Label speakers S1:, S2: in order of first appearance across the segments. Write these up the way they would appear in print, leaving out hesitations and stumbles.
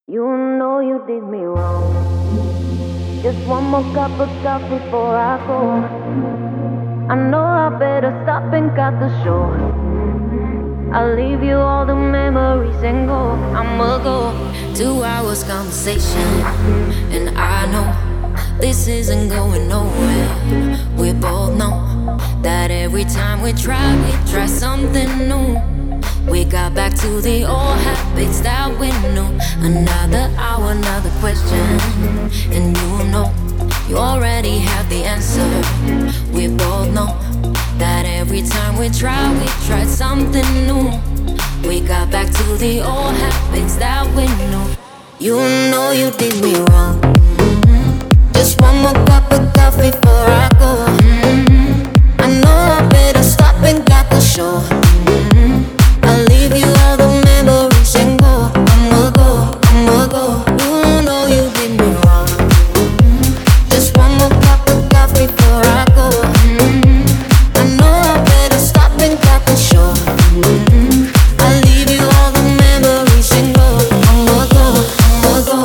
S1: You know you did me wrong. Just one more cup of coffee before I go. I know I better stop and cut the show. I'll leave you all the memories and go. I'ma go.
S2: 2 hours conversation, and I know this isn't going nowhere. We both know that every time we try something new. We got back to the old habits that we knew. Another hour, another question, and you know you already have the answer. We both know that every time we try something new. We got back to the old habits that we knew. You know you did me wrong. Just one more cup of coffee before I go. I know I better stop and got the show. I'll leave you all the memories and go. I'ma go. You know you did me wrong. Just one more cup of coffee before I go. I know I better stop and got the show. I'll leave you all the memories and go. I'ma go.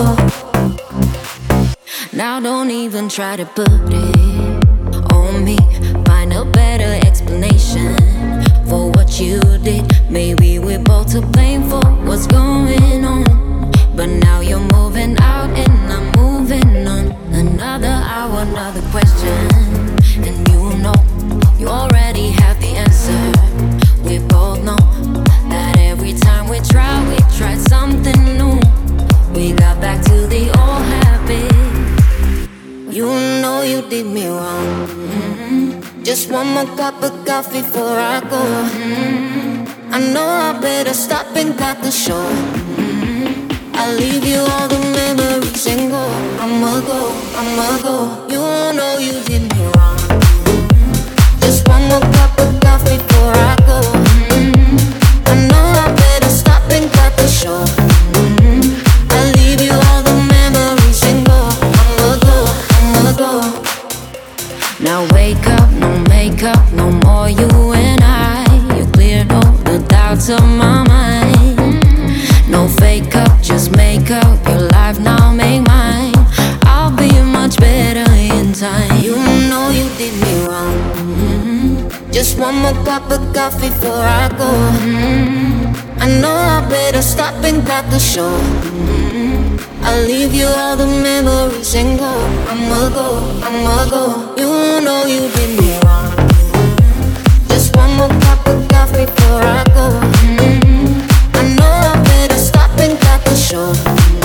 S2: Now don't even try to put it on me. Find a better explanation for what you did. Maybe we're both to blame for what's going on. But now you're moving out and I'm moving on. Another hour, another question, and you know you already have the answer. We both know that every time we try something new. We got back to the old habit. You know you did me wrong. Just one more cup of coffee before I go. I know I better stop and cut the show. I'll leave you all the memories and go. I'ma go. You know you did me wrong. Just one more cup of coffee before I go. I know I better stop and cut the show. I'll leave you all the memories and go. I'ma go. Now wake up, no makeup, no more you and I. You cleared all the doubts of my mind. No fake up, just make up your life now, make mine. I'll be much better in time. You know you did me wrong. Just one more cup of coffee before I go. I know I better stop and cut the show. I'll leave you all the memories and go. I'ma go. You know you did me wrong. Just one more cup of coffee before I go. I know I better stop and cut the show.